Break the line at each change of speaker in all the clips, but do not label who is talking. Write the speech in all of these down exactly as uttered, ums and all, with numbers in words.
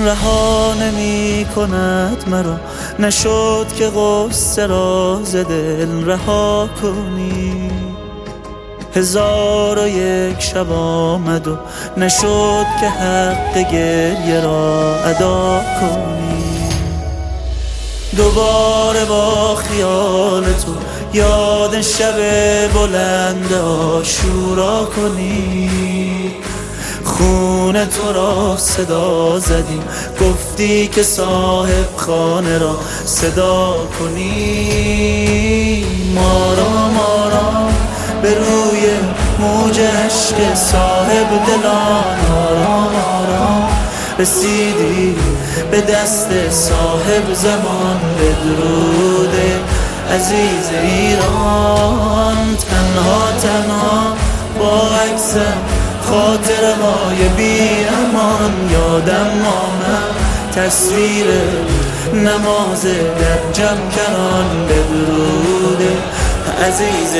رها نمی کند مرا، نشد که غصه را ز دل رها کنی. هزار و یک شب آمد و نشد که حق گریه را ادا کنی. دوباره با خیال تو یاد شب بلند عاشورا کنی. خون تو را صدا زدیم، گفتی که صاحب خانه را صدا کنی. ما را ما را به روی موج عشق صاحب دلان آرام آرام رسیدی به دست صاحب زمان. بدرود عزیز ایران، تنها تنها با عکسم خاطره های بی امان یادم آمد تصویر نماز در جمع کران. بدرود عزیز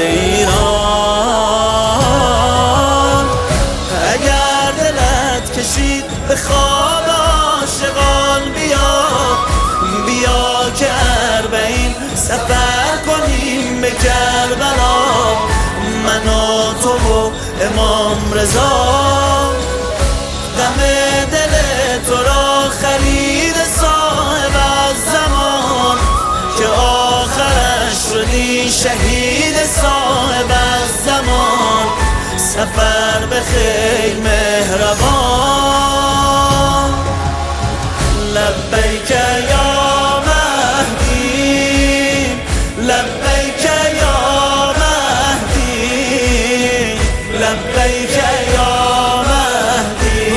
ایران، اگر دلت کشید به خواب عاشقان بیا بیا که اربعین سفر کنیم به کربلا. من و تو و امام رضا غم دل تو را خرید صاحب از زمان، که آخرش شدی شهید صاحب از زمان. سفر به خیر مهربان، لبیک یا مهدی، لبیک یا مهدی، لبیک یا مهدی،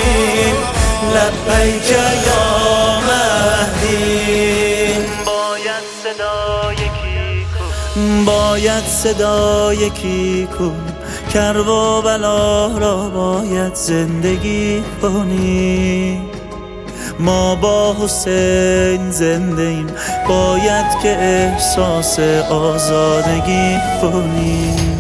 لبیک یا مهدی. باید صدا یکی کن، باید صدا یکی کن، کربلا را باید زندگی کنی. ما با حسین زنده ایم، باید که احساس آزادگی کنیم.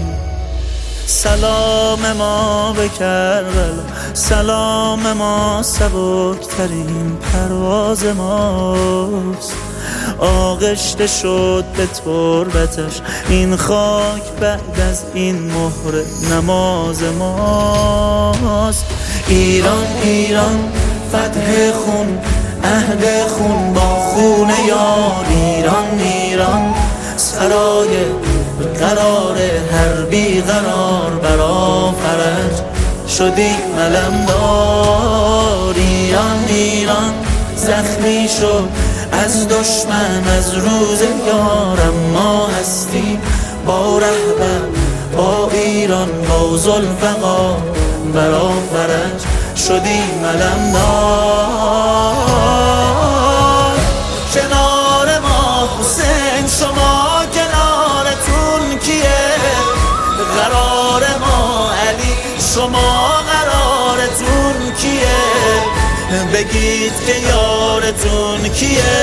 سلام ما به کربلا، سلام ما سبکترین پرواز ماست. آغشته شد به تربتش این خاک، بعد از این مهر نماز ماست. ایران ایران فتح خون، عهد خون با خون یار. ایران ایران سرای قرار هر بی قرار، برا فرج شدی علمدار. ایران ایران زخمی شد از دشمن از روز یارم. ما هستیم با رهبر با ایران با ذوالفقار، برا فرج شدیم علمدار. کنار ما حسین، شما کنارتون کیه؟ قرار ما علی، شما قرارتون کیه؟ بگید که یارتون کیه؟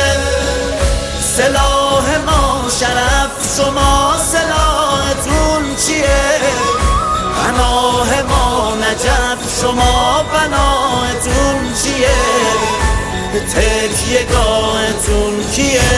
سلاح ما شرف، شما سلاحتون چیه؟ پناه ما نجف، شما پناهتون چیه؟ تکیه گاهتون کیه؟